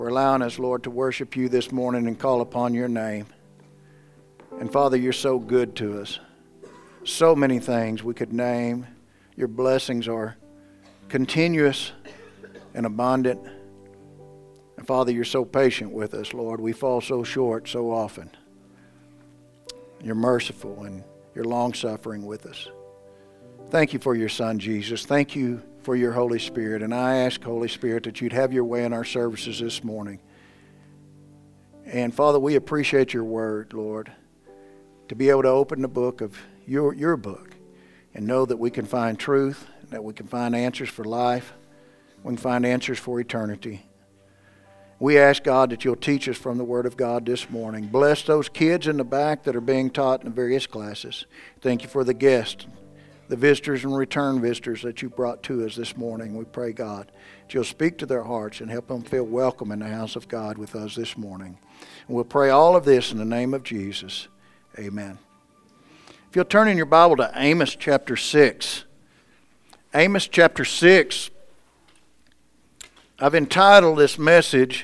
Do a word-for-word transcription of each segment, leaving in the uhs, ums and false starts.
for allowing us, Lord, to worship you this morning and call upon your name. And Father, you're so good to us. So many things we could name. Your blessings are continuous and abundant. And Father, you're so patient with us, Lord. We fall so short so often. You're merciful and you're long-suffering with us. Thank you for your Son, Jesus. Thank you for your Holy Spirit. And I ask, Holy Spirit, that you'd have your way in our services this morning. And Father, we appreciate your word, Lord, to be able to open the book of your, your book and know that we can find truth, that we can find answers for life, we can find answers for eternity. We ask, God, that you'll teach us from the Word of God this morning. Bless those kids in the back that are being taught in the various classes. Thank you for the guests, the visitors and return visitors that you brought to us this morning. We pray, God, that you'll speak to their hearts and help them feel welcome in the house of God with us this morning. And we'll pray all of this in the name of Jesus. Amen. If you'll turn in your Bible to Amos chapter six. Amos chapter six. I've entitled this message,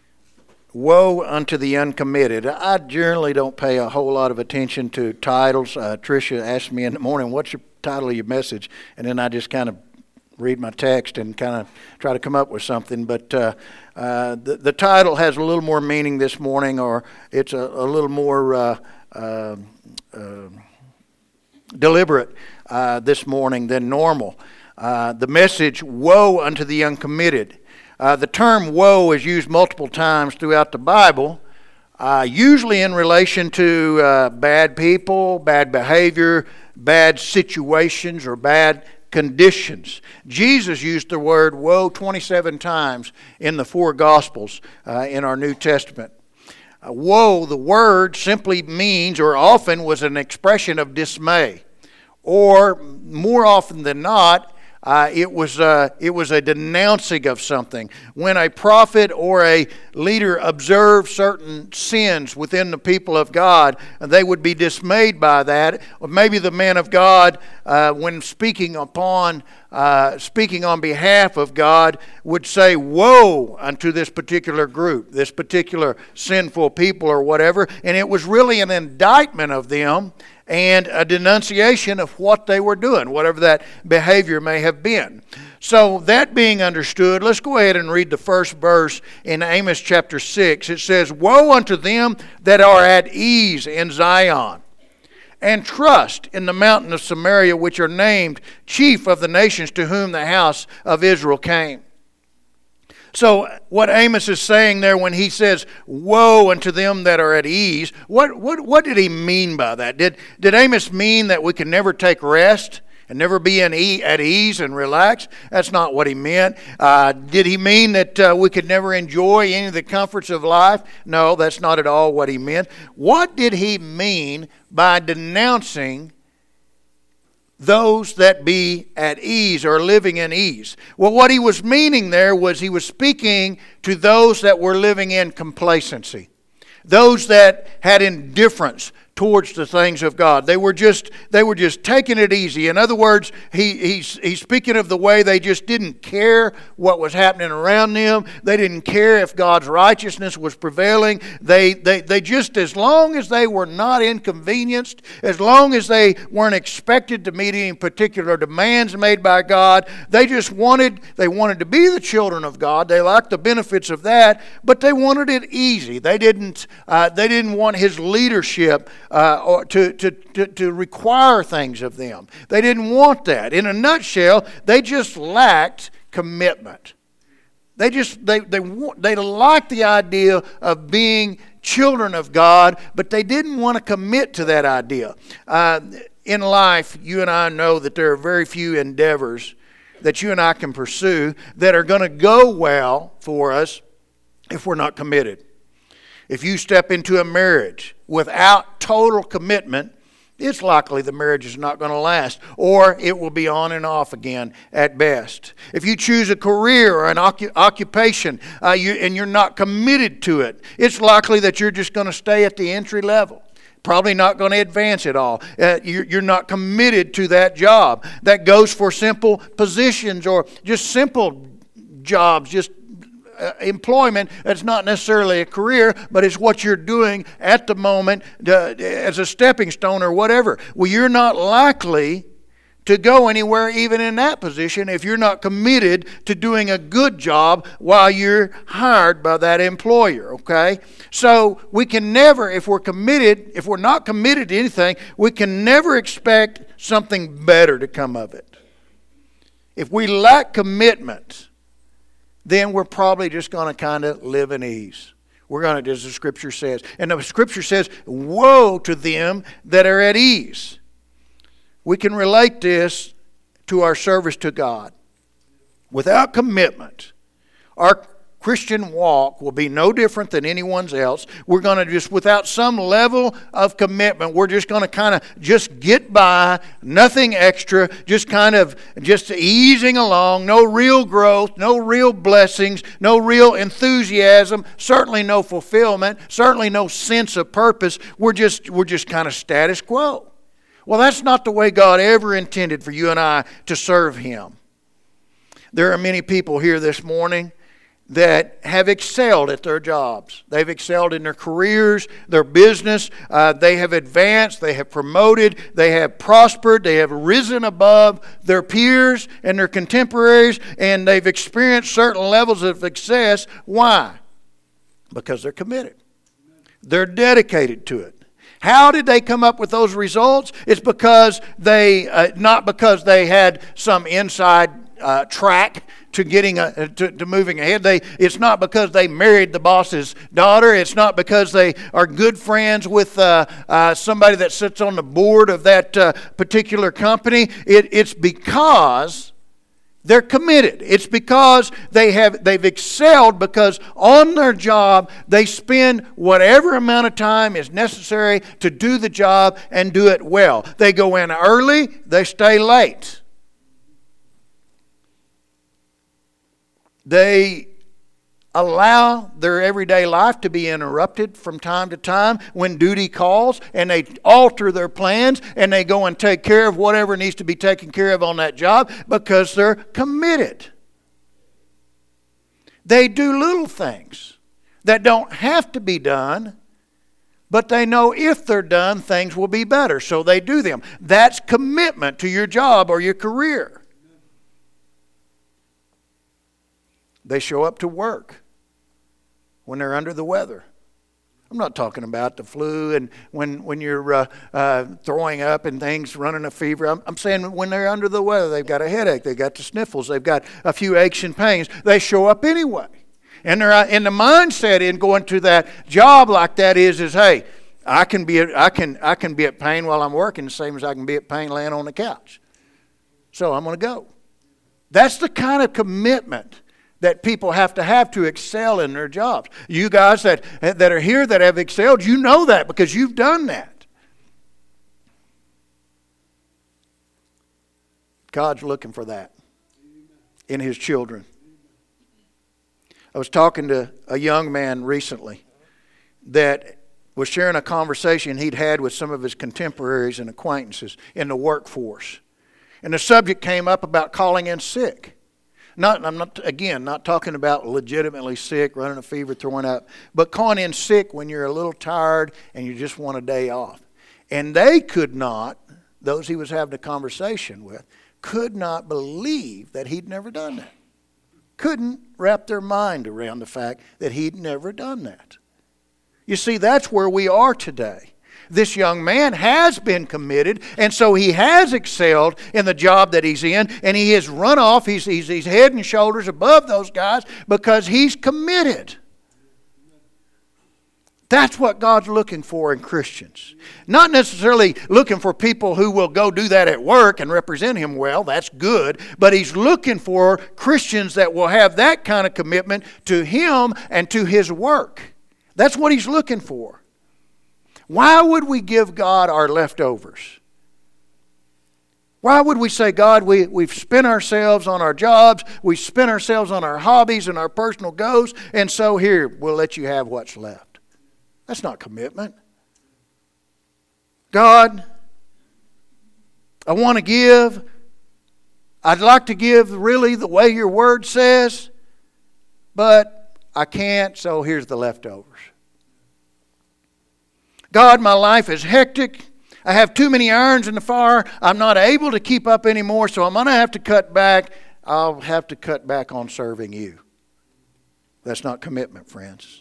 Woe Unto the Uncommitted. I generally don't pay a whole lot of attention to titles. Uh, Tricia asked me in the morning, what's your title of your message? And then I just kind of read my text and kind of try to come up with something. But uh, uh, the, the title has a little more meaning this morning, or it's a, a little more uh, uh, uh, deliberate uh, this morning than normal. Uh, the message, Woe Unto the Uncommitted. Uh, the term woe is used multiple times throughout the Bible, uh, usually in relation to uh, bad people, bad behavior, bad situations, or bad conditions. Jesus used the word woe twenty-seven times in the four Gospels uh, in our New Testament. Uh, woe, the word simply means, or often was an expression of dismay, or more often than not, Uh, it was uh, it was a denouncing of something. When a prophet or a leader observed certain sins within the people of God, they would be dismayed by that. Or maybe the man of God, uh, when speaking upon uh, speaking on behalf of God, would say, "Woe unto this particular group, this particular sinful people, or whatever." And it was really an indictment of them and a denunciation of what they were doing, whatever that behavior may have been. So that being understood, let's go ahead and read the first verse in Amos chapter six. It says, Woe unto them that are at ease in Zion, and trust in the mountain of Samaria, which are named chief of the nations, to whom the house of Israel came. So what Amos is saying there when he says, woe unto them that are at ease, what, what, what did he mean by that? Did, did Amos mean that we can never take rest and never be in e- at ease and relax? That's not what he meant. Uh, did he mean that uh, we could never enjoy any of the comforts of life? No, that's not at all what he meant. What did he mean by denouncing those that be at ease or living in ease? Well, what he was meaning there was he was speaking to those that were living in complacency, those that had indifference towards the things of God. They were just they were just taking it easy. In other words, he, he's, he's speaking of the way they just didn't care what was happening around them. They didn't care if God's righteousness was prevailing. They, they, they just, as long as they were not inconvenienced, as long as they weren't expected to meet any particular demands made by God, they just wanted, they wanted to be the children of God. They liked the benefits of that, but they wanted it easy. They didn't, uh, they didn't want His leadership Uh, or to, to, to, to require things of them. They didn't want that. In a nutshell, they just lacked commitment. They just they they they liked the idea of being children of God, but they didn't want to commit to that idea. Uh, in life, you and I know that there are very few endeavors that you and I can pursue that are going to go well for us if we're not committed. If you step into a marriage without total commitment, it's likely the marriage is not going to last, or it will be on and off again at best. If you choose a career or an occup- occupation uh, you, and you're not committed to it, it's likely that you're just going to stay at the entry level. Probably not going to advance at all. Uh, you're, you're not committed to that job. That goes for simple positions or just simple jobs, just uh, employment that's not necessarily a career, but it's what you're doing at the moment to, as a stepping stone or whatever. Well, you're not likely to go anywhere even in that position if you're not committed to doing a good job while you're hired by that employer, okay? So we can never, if we're committed, if we're not committed to anything, we can never expect something better to come of it. If we lack commitment, then we're probably just going to kind of live in ease. We're going to, as the Scripture says. And the Scripture says, woe to them that are at ease. We can relate this to our service to God. Without commitment, our Christian walk will be no different than anyone's else. We're going to just, without some level of commitment, we're just going to kind of just get by, nothing extra, just kind of just easing along, no real growth, no real blessings, no real enthusiasm, certainly no fulfillment, certainly no sense of purpose. We're just, we're just kind of status quo. Well, that's not the way God ever intended for you and I to serve Him. There are many people here this morning that have excelled at their jobs. They've excelled in their careers, their business. Uh, they have advanced, they have promoted, they have prospered, they have risen above their peers and their contemporaries, and they've experienced certain levels of success. Why? Because they're committed. They're dedicated to it. How did they come up with those results? It's because they, uh, not because they had some inside uh, track to getting a, to, to moving ahead. They, it's not because they married the boss's daughter. It's not because they are good friends with uh, uh, somebody that sits on the board of that uh, particular company. It, it's because they're committed. It's because they have, they've excelled, because on their job they spend whatever amount of time is necessary to do the job and do it well. They go in early, they stay late. They allow their everyday life to be interrupted from time to time when duty calls, and they alter their plans and they go and take care of whatever needs to be taken care of on that job because they're committed. They do little things that don't have to be done, but they know if they're done, things will be better, so they do them. That's commitment to your job or your career. They show up to work when they're under the weather. I'm not talking about the flu and when, when you're uh, uh, throwing up and things, running a fever. I'm, I'm saying when they're under the weather, they've got a headache, they've got the sniffles, they've got a few aches and pains. They show up anyway. And they're uh, in the mindset in going to that job like that is, is hey, I can be at, I can I can be at pain while I'm working the same as I can be at pain laying on the couch. So I'm going to go. That's the kind of commitment that people have to have to excel in their jobs. You guys that, that are here that have excelled, you know that because you've done that. God's looking for that in His children. I was talking to a young man recently that was sharing a conversation he'd had with some of his contemporaries and acquaintances in the workforce. And the subject came up about calling in sick. Not, I'm not, again, not talking about legitimately sick, running a fever, throwing up, but calling in sick when you're a little tired and you just want a day off. And they could not, those he was having a conversation with, could not believe that he'd never done that. Couldn't wrap their mind around the fact that he'd never done that. You see, that's where we are today. This young man has been committed, and so he has excelled in the job that he's in, and he has run off. He's, he's, he's head and shoulders above those guys because he's committed. That's what God's looking for in Christians. Not necessarily looking for people who will go do that at work and represent Him well. That's good. But He's looking for Christians that will have that kind of commitment to Him and to His work. That's what He's looking for. Why would we give God our leftovers? Why would we say, God, we, we've spent ourselves on our jobs, we've spent ourselves on our hobbies and our personal goals, and so here, we'll let you have what's left. That's not commitment. God, I want to give. I'd like to give really the way your word says, but I can't, so here's the leftovers. God, my life is hectic. I have too many irons in the fire. I'm not able to keep up anymore, so I'm going to have to cut back. I'll have to cut back on serving you. That's not commitment, friends.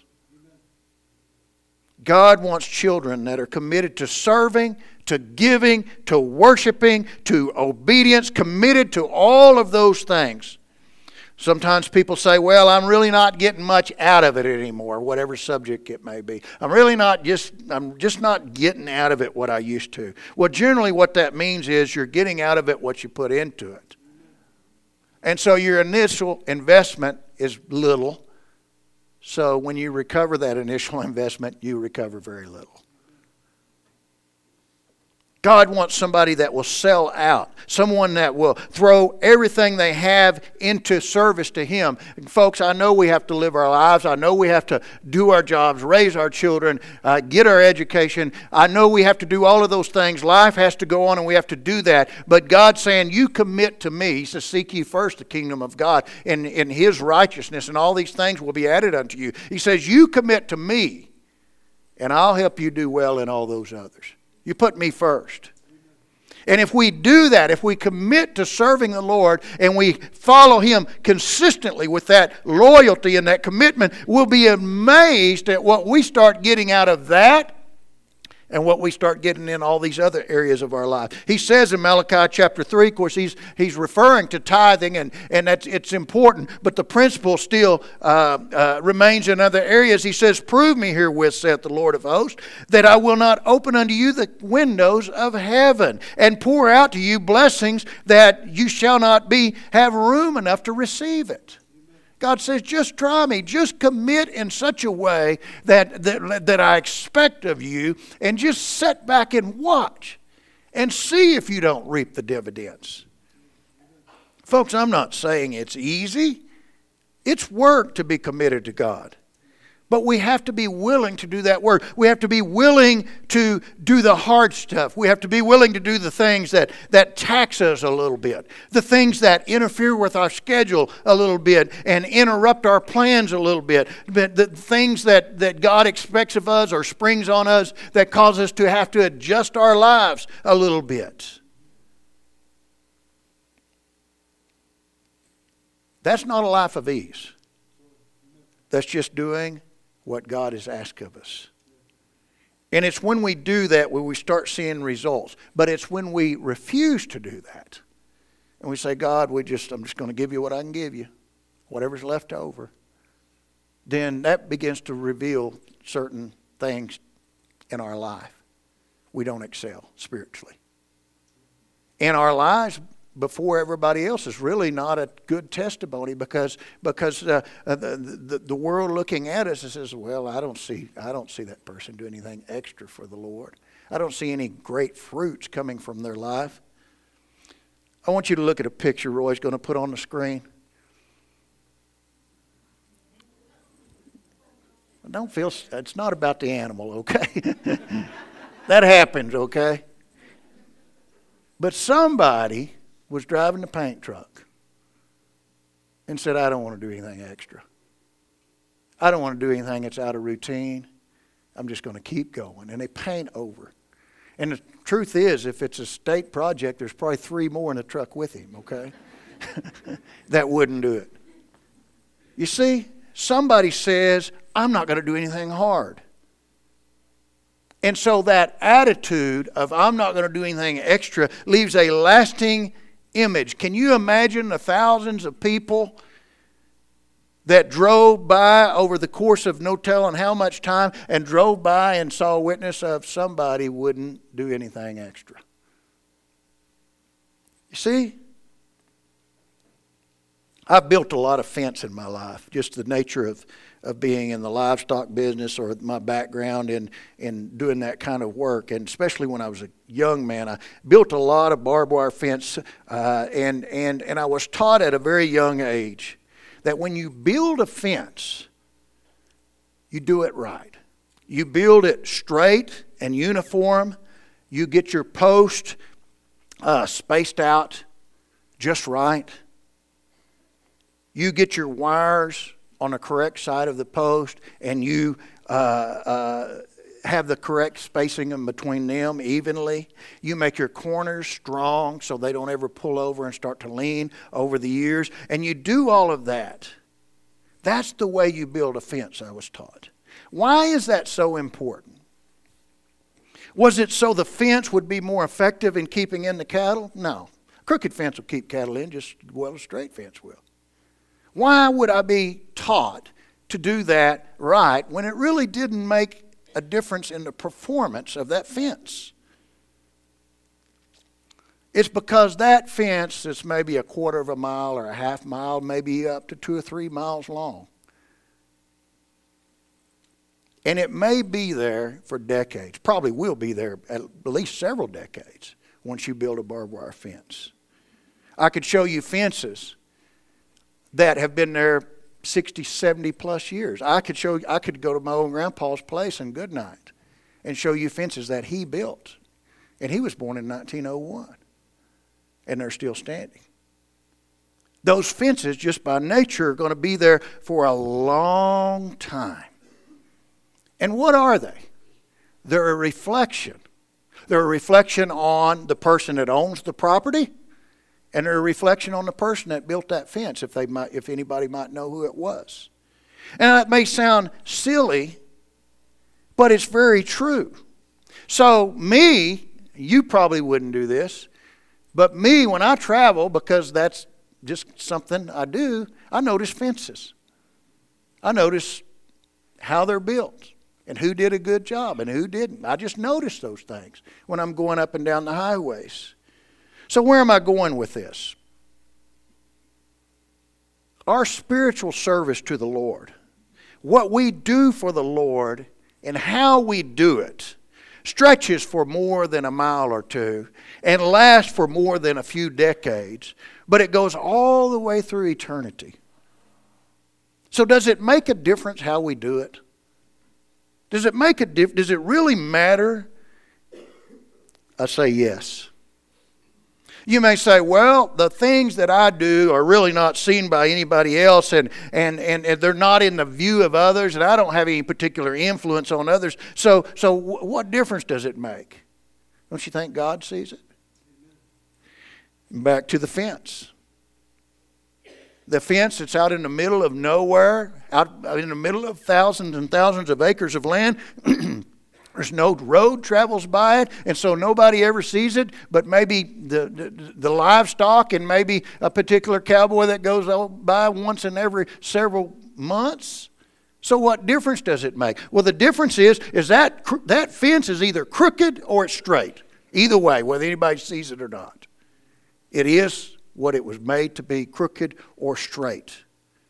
God wants children that are committed to serving, to giving, to worshiping, to obedience, committed to all of those things. Sometimes people say, well, I'm really not getting much out of it anymore, whatever subject it may be. I'm really not just, I'm just not getting out of it what I used to. Well, generally what that means is you're getting out of it what you put into it. And so your initial investment is little. So when you recover that initial investment, you recover very little. God wants somebody that will sell out, someone that will throw everything they have into service to Him. And folks, I know we have to live our lives. I know we have to do our jobs, raise our children, uh, get our education. I know we have to do all of those things. Life has to go on and we have to do that. But God's saying, you commit to me. He says, seek ye first the kingdom of God and, and His righteousness, and all these things will be added unto you. He says, you commit to me, and I'll help you do well in all those others. You put me first. And if we do that, if we commit to serving the Lord and we follow Him consistently with that loyalty and that commitment, we'll be amazed at what we start getting out of that and what we start getting in all these other areas of our life. He says in Malachi chapter three, of course, he's he's referring to tithing, and, and that's, it's important, but the principle still uh, uh, remains in other areas. He says, prove me herewith, saith the Lord of hosts, that I will not open unto you the windows of heaven, and pour out to you blessings that you shall not be have room enough to receive it. God says, just try me. Just commit in such a way that, that, that I expect of you, and just sit back and watch and see if you don't reap the dividends. Folks, I'm not saying it's easy. It's work to be committed to God. But we have to be willing to do that work. We have to be willing to do the hard stuff. We have to be willing to do the things that, that tax us a little bit. The things that interfere with our schedule a little bit and interrupt our plans a little bit. But the things that, that God expects of us or springs on us that cause us to have to adjust our lives a little bit. That's not a life of ease. That's just doing what God has asked of us. And it's when we do that where we start seeing results. But it's when we refuse to do that. And we say, God, we just I'm just going to give you what I can give you. Whatever's left over. Then that begins to reveal certain things in our life. We don't excel spiritually. In our lives before everybody else is really not a good testimony, because because uh, the, the the world looking at us and says, well, I don't see I don't see that person do anything extra for the Lord. I don't see any great fruits coming from their life. I want you to look at a picture Roy's going to put on the screen. Don't feel it's not about the animal, okay? That happens, okay? But somebody was driving the paint truck and said, I don't want to do anything extra. I don't want to do anything that's out of routine. I'm just going to keep going. And they paint over. And the truth is, if it's a state project, there's probably three more in the truck with him, okay? That wouldn't do it. You see, somebody says, I'm not going to do anything hard. And so that attitude of I'm not going to do anything extra leaves a lasting image. Can you imagine the thousands of people that drove by over the course of no telling how much time and drove by and saw a witness of somebody wouldn't do anything extra? You see? I've built a lot of fence in my life, just the nature of of being in the livestock business or my background in, in doing that kind of work. And especially when I was a young man, I built a lot of barbed wire fence. Uh, and, and, and I was taught at a very young age that when you build a fence, you do it right. You build it straight and uniform. You get your post uh, spaced out just right. You get your wires on the correct side of the post, and you uh, uh, have the correct spacing in between them evenly. You make your corners strong so they don't ever pull over and start to lean over the years. And you do all of that. That's the way you build a fence, I was taught. Why is that so important? Was it so the fence would be more effective in keeping in the cattle? No. Crooked fence will keep cattle in just as well as straight fence will. Why would I be taught to do that right when it really didn't make a difference in the performance of that fence? It's because that fence is maybe a quarter of a mile or a half mile, maybe up to two or three miles long. And it may be there for decades, probably will be there at least several decades once you build a barbed wire fence. I could show you fences that have been there sixty, seventy plus years. I could show I could go to my old grandpa's place in Goodnight and show you fences that he built. And he was born in nineteen oh one. And they're still standing. Those fences, just by nature, are going to be there for a long time. And what are they? They're a reflection. They're a reflection on the person that owns the property, and they're a reflection on the person that built that fence, if they might, if anybody might know who it was. And that may sound silly, but it's very true. So me, you probably wouldn't do this, but me, when I travel, because that's just something I do, I notice fences. I notice how they're built and who did a good job and who didn't. I just notice those things when I'm going up and down the highways. So where am I going with this? Our spiritual service to the Lord, what we do for the Lord and how we do it, stretches for more than a mile or two and lasts for more than a few decades, but it goes all the way through eternity. So does it make a difference how we do it? Does it make a diff- Does it really matter? I say yes. You may say, well, the things that I do are really not seen by anybody else, and, and, and, and they're not in the view of others, and I don't have any particular influence on others. So, so w- what difference does it make? Don't you think God sees it? Back to the fence. The fence that's out in the middle of nowhere, out in the middle of thousands and thousands of acres of land. There's no road travels by it, and so nobody ever sees it, but maybe the, the, the livestock and maybe a particular cowboy that goes by once in every several months. So what difference does it make? Well, the difference is, is that that fence is either crooked or it's straight. Either way, whether anybody sees it or not. It is what it was made to be, crooked or straight.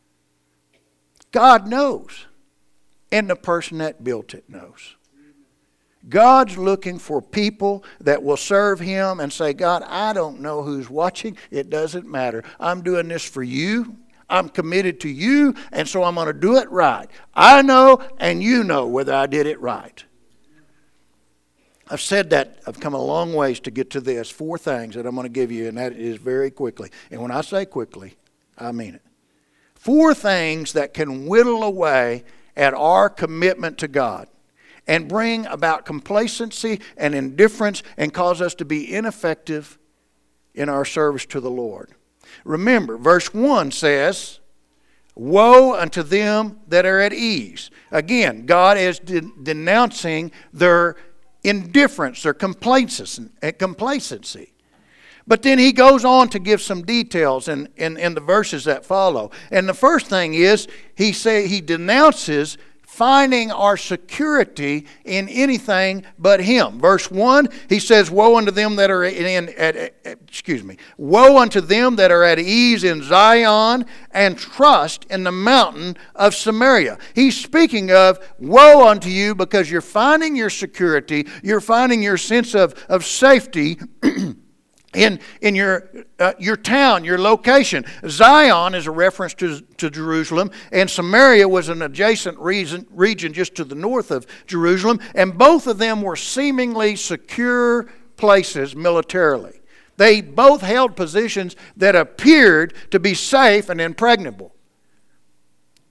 God knows, and the person that built it knows. God's looking for people that will serve Him and say, God, I don't know who's watching. It doesn't matter. I'm doing this for you. I'm committed to you, and so I'm going to do it right. I know, and you know whether I did it right. I've said that. I've come a long ways to get to this. Four things that I'm going to give you, and that is very quickly. And when I say quickly, I mean it. Four things that can whittle away at our commitment to God and bring about complacency and indifference and cause us to be ineffective in our service to the Lord. Remember, verse one says, woe unto them that are at ease. Again, God is de- denouncing their indifference, their complacency. But then he goes on to give some details in, in, in the verses that follow. And the first thing is, he say he denounces finding our security in anything but Him. Verse one, he says, woe unto them that are in, at, at, excuse me, woe unto them that are at ease in Zion and trust in the mountain of Samaria. He's speaking of woe unto you because you're finding your security, you're finding your sense of, of safety In in your uh, your town, your location. Zion is a reference to, to Jerusalem, and Samaria was an adjacent region, region just to the north of Jerusalem, and both of them were seemingly secure places militarily. They both held positions that appeared to be safe and impregnable.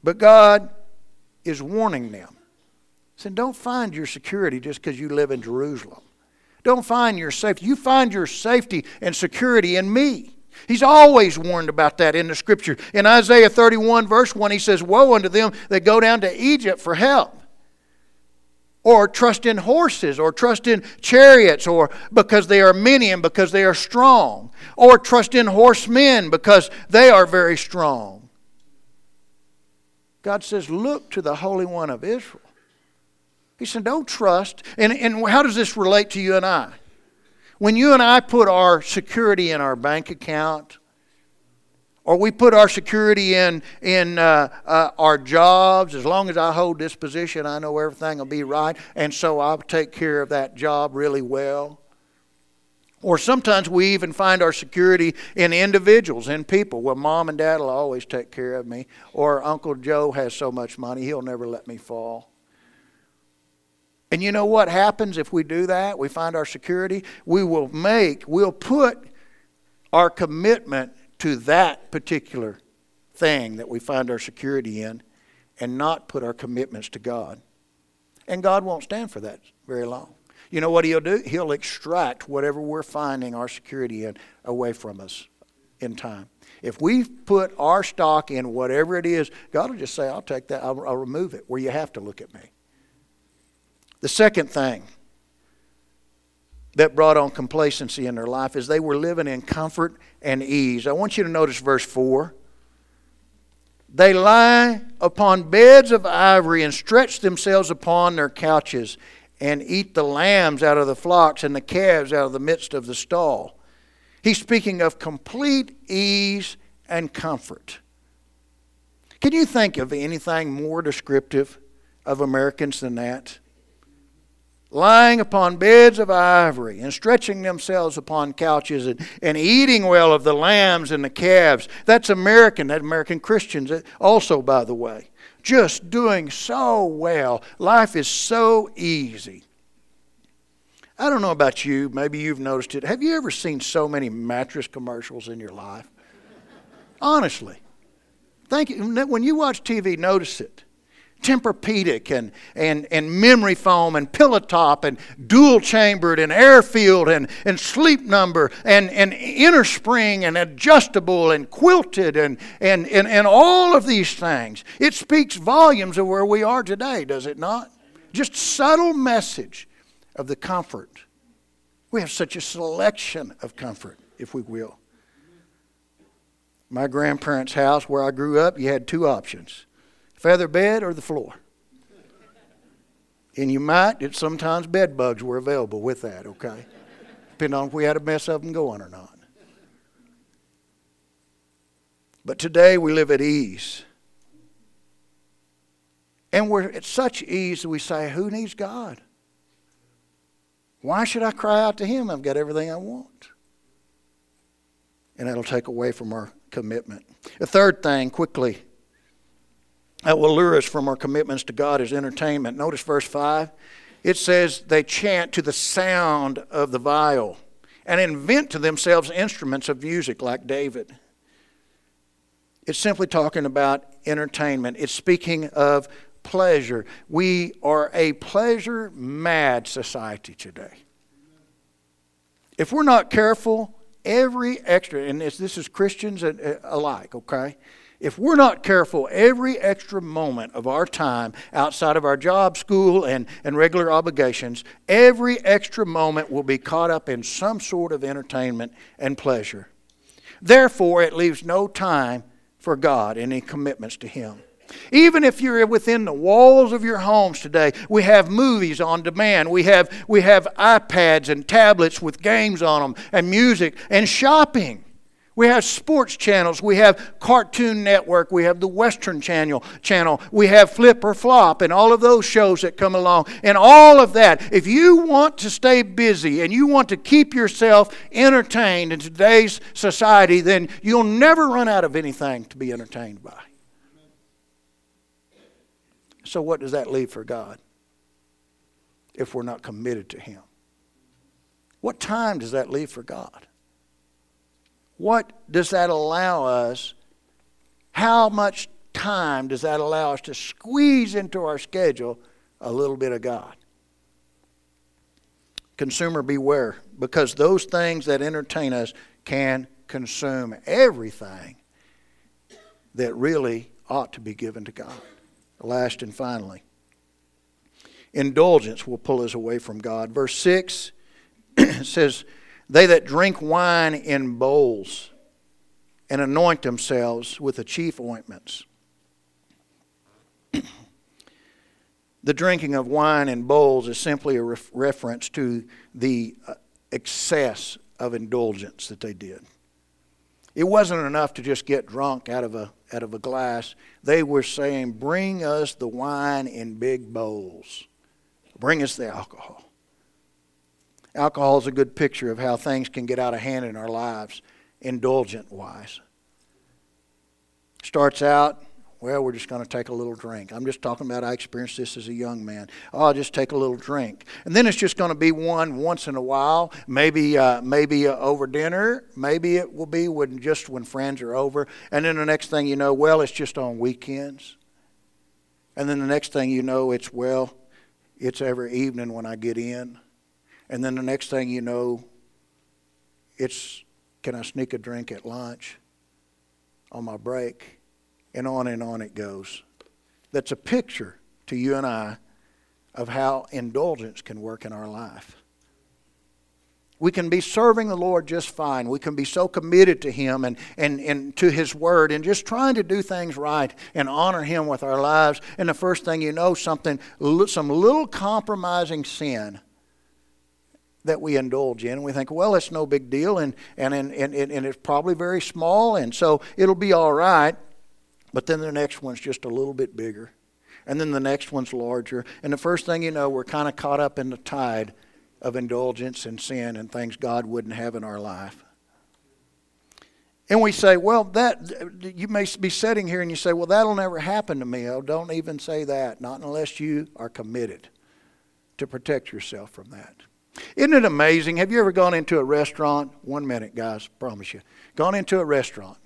But God is warning them. He said, don't find your security just because you live in Jerusalem. Don't find your safety. You find your safety and security in me. He's always warned about that in the Scripture. In Isaiah thirty-one, verse one, he says, woe unto them that go down to Egypt for help, or trust in horses, or trust in chariots, or because they are many and because they are strong, or trust in horsemen because they are very strong. God says, look to the Holy One of Israel. He said, don't trust. And, and how does this relate to you and I? When you and I put our security in our bank account, or we put our security in, in uh, uh, our jobs, as long as I hold this position, I know everything will be right, and so I'll take care of that job really well. Or sometimes we even find our security in individuals, in people. Well, Mom and Dad will always take care of me. Or Uncle Joe has so much money, he'll never let me fall. And you know what happens if we do that? We find our security. We will make, we'll put our commitment to that particular thing that we find our security in and not put our commitments to God. And God won't stand for that very long. You know what He'll do? He'll extract whatever we're finding our security in away from us in time. If we put our stock in whatever it is, God will just say, I'll take that, I'll, I'll remove it, where you have to look at me. The second thing that brought on complacency in their life is they were living in comfort and ease. I want you to notice verse four. They lie upon beds of ivory and stretch themselves upon their couches and eat the lambs out of the flocks and the calves out of the midst of the stall. He's speaking of complete ease and comfort. Can you think of anything more descriptive of Americans than that? Lying upon beds of ivory and stretching themselves upon couches and, and eating well of the lambs and the calves. That's American, that's American Christians also, by the way. Just doing so well. Life is so easy. I don't know about you, maybe you've noticed it. Have you ever seen so many mattress commercials in your life? Honestly. Think, when you watch T V, notice it. Tempur-Pedic and, and, and memory foam and pillow top and dual chambered and air-filled and, and sleep number and, and inner spring and adjustable and quilted and, and, and, and all of these things. It speaks volumes of where we are today, does it not? Just subtle message of the comfort. We have such a selection of comfort, if we will. My grandparents' house where I grew up, you had two options. Feather bed or the floor. And you might, it sometimes bed bugs were available with that, okay? Depending on if we had a mess of them going or not. But today we live at ease. And we're at such ease that we say, who needs God? Why should I cry out to Him? I've got everything I want. And that'll take away from our commitment. The third thing, quickly, that will lure us from our commitments to God is entertainment. Notice verse five. It says they chant to the sound of the viol and invent to themselves instruments of music like David. It's simply talking about entertainment. It's speaking of pleasure. We are a pleasure-mad society today. If we're not careful, every extra, and this, this is Christians alike, okay? If we're not careful, every extra moment of our time outside of our job, school, and, and regular obligations, every extra moment will be caught up in some sort of entertainment and pleasure. Therefore, it leaves no time for God and any commitments to Him. Even if you're within the walls of your homes today, we have movies on demand. We have, we have iPads and tablets with games on them and music and shopping. We have sports channels. We have Cartoon Network. We have the Western Channel. Channel. We have Flip or Flop and all of those shows that come along. And all of that. If you want to stay busy and you want to keep yourself entertained in today's society, then you'll never run out of anything to be entertained by. So what does that leave for God if we're not committed to Him? What time does that leave for God? What does that allow us? How much time does that allow us to squeeze into our schedule a little bit of God? Consumer beware, because those things that entertain us can consume everything that really ought to be given to God. Last and finally, indulgence will pull us away from God. Verse six says, they that drink wine in bowls and anoint themselves with the chief ointments. The drinking of wine in bowls is simply a ref- reference to the uh, excess of indulgence that they did. It wasn't enough to just get drunk out of a out of a glass. They were saying, bring us the wine in big bowls. Bring us the alcohol. Alcohol is a good picture of how things can get out of hand in our lives, indulgent-wise. Starts out, well, we're just going to take a little drink. I'm just talking about I experienced this as a young man. Oh, I'll just take a little drink. And then it's just going to be one once in a while, maybe uh, maybe uh, over dinner. Maybe it will be when just when friends are over. And then the next thing you know, well, it's just on weekends. And then the next thing you know, it's, well, it's every evening when I get in. And then the next thing you know, it's, can I sneak a drink at lunch on my break? And on and on it goes. That's a picture to you and I of how indulgence can work in our life. We can be serving the Lord just fine. We can be so committed to Him and, and, and to His Word and just trying to do things right and honor Him with our lives. And the first thing you know, something, some little compromising sin that we indulge in. And we think, well, it's no big deal and, and, and, and, and it's probably very small and so it'll be all right. But then the next one's just a little bit bigger. And then the next one's larger. And the first thing you know, we're kind of caught up in the tide of indulgence and sin and things God wouldn't have in our life. And we say, well, that you may be sitting here and you say, well, that'll never happen to me. Oh, don't even say that. Not unless you are committed to protect yourself from that. Isn't it amazing? Have you ever gone into a restaurant? One minute, guys, promise you. Gone into a restaurant.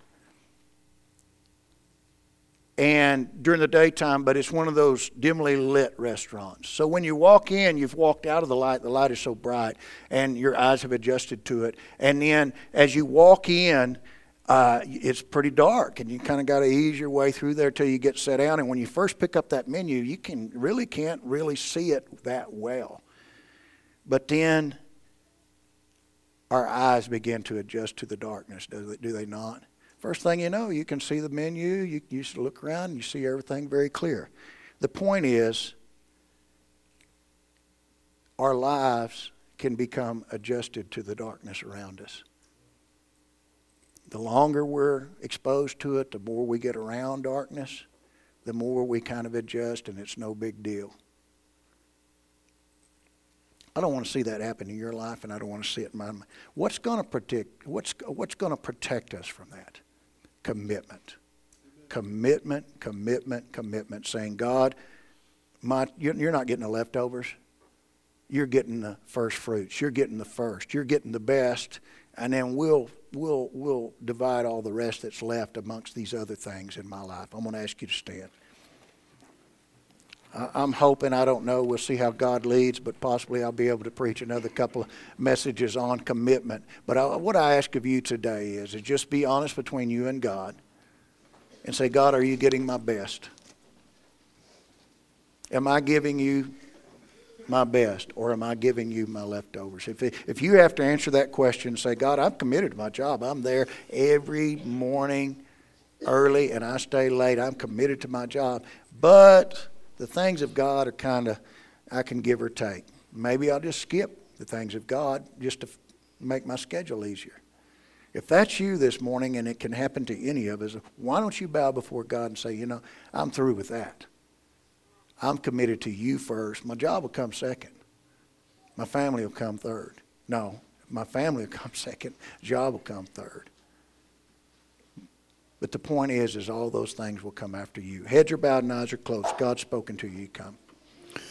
And during the daytime, but it's one of those dimly lit restaurants. So when you walk in, you've walked out of the light. The light is so bright, and your eyes have adjusted to it. And then as you walk in, uh, it's pretty dark, and you kind of got to ease your way through there till you get set down. And when you first pick up that menu, you can really can't really see it that well. But then our eyes begin to adjust to the darkness, do they, do they not? First thing you know, you can see the menu, you, you look around, and you see everything very clear. The point is, our lives can become adjusted to the darkness around us. The longer we're exposed to it, the more we get around darkness, the more we kind of adjust, and it's no big deal. I don't want to see that happen in your life, and I don't want to see it in mine. What's going to protect? What's what's going to protect us from that? Commitment, commitment, commitment, commitment. Saying, God, my you're not getting the leftovers. You're getting the first fruits. You're getting the first. You're getting the best, and then we'll we'll we'll divide all the rest that's left amongst these other things in my life. I'm going to ask you to stand. I'm hoping, I don't know, we'll see how God leads, but possibly I'll be able to preach another couple of messages on commitment. But I, what I ask of you today is, is just be honest between you and God and say, God, are you getting my best? Am I giving you my best, or am I giving you my leftovers? If, if you have to answer that question, say, God, I'm committed to my job. I'm there every morning early and I stay late. I'm committed to my job. But the things of God are kind of, I can give or take. Maybe I'll just skip the things of God just to f- make my schedule easier. If that's you this morning, and it can happen to any of us, why don't you bow before God and say, you know, I'm through with that. I'm committed to you first. My job will come second. My family will come third. No, my family will come second. Job will come third. But the point is, is all those things will come after you. Heads are bowed and eyes are closed. God's spoken to you. You come.